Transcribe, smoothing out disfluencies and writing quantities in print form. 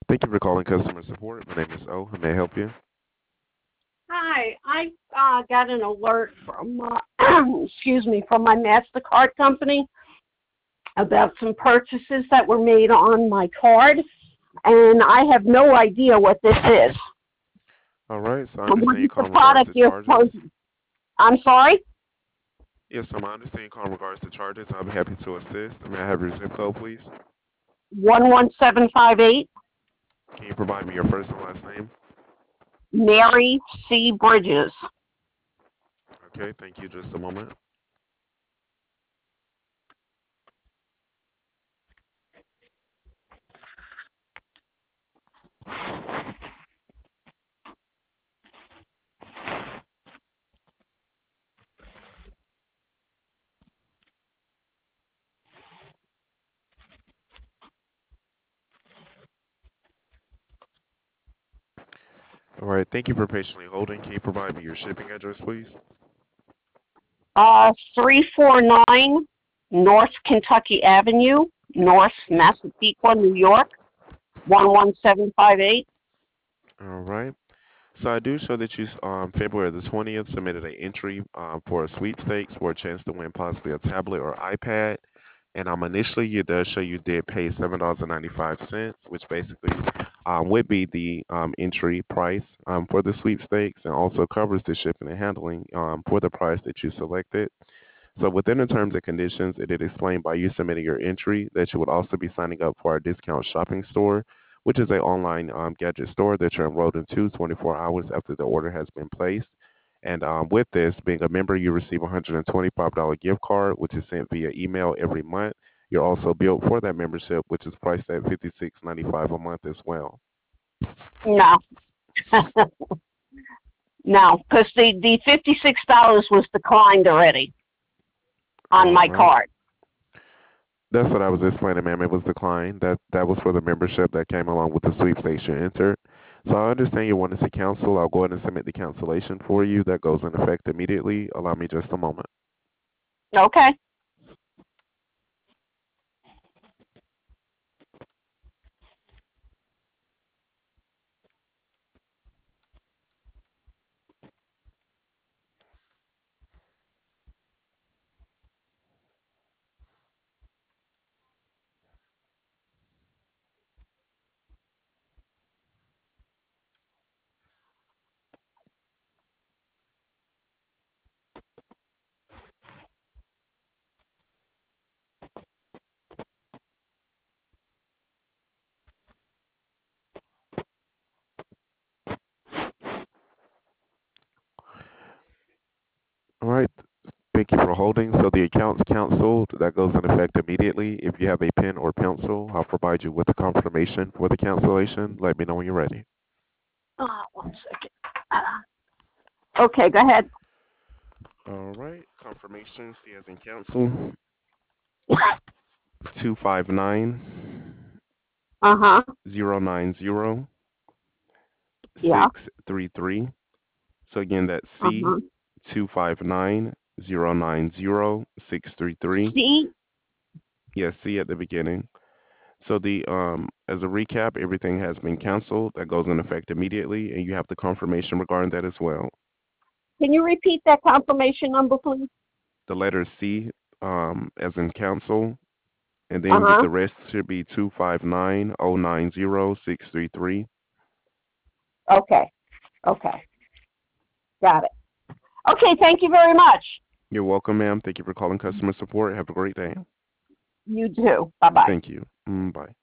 Thank you for calling customer support. My name is O. How may I help you? Hi, I got an alert from excuse me, from my Mastercard company about some purchases that were made on my card, and I have no idea what this is. All right, so I What understand you is the call in regards product to you're charges. supposed? I'm sorry. Yes, so I understand you call in regards to charges. I'll be happy to assist. May I have your zip code, please? 11758, Can you provide me your first and last name? Mary C. Bridges. Okay, thank you. Just a moment. All right, thank you for patiently holding. Can you provide me your shipping address, please? 349 North Kentucky Avenue, North Massapequa, New York, 11758. All right. So I do show that you, February the 20th, submitted an entry for a sweepstakes for a chance to win possibly a tablet or iPad. And initially, it does show you did pay $7.95, which basically would be the entry price for the sweepstakes, and also covers the shipping and handling for the price that you selected. So within the terms and conditions, it is explained by you submitting your entry that you would also be signing up for our discount shopping store, which is an online gadget store that you're enrolled into 24 hours after the order has been placed. And with this, being a member, you receive a $125 gift card, which is sent via email every month. You're also billed for that membership, which is priced at $56.95 a month as well. No. No, because the $56 was declined already on All my right. card. That's what I was explaining, ma'am. It was declined. That was for the membership that came along with the sweepstakes you entered. So I understand you wanted to cancel. I'll go ahead and submit the cancellation for you. That goes in effect immediately. Allow me just a moment. Okay. All right. Thank you for holding. So the account's canceled. That goes in effect immediately. If you have a pen or pencil, I'll provide you with the confirmation for the cancellation. Let me know when you're ready. One second. Okay, go ahead. All right. Confirmation, C as in cancel, 259 Uh-huh. 090 Yeah. 633. So again, that's C Uh-huh. 259 090 633. C? Yes, C at the beginning. So the as a recap, everything has been canceled. That goes in effect immediately, and you have the confirmation regarding that as well. Can you repeat that confirmation number, please? The letter C, as in cancel, and then Uh-huh. the rest should be 259 090 633. Okay. Okay. Got it. Okay, thank you very much. You're welcome, ma'am. Thank you for calling customer support. Have a great day. You too. Bye-bye. Thank you. Bye.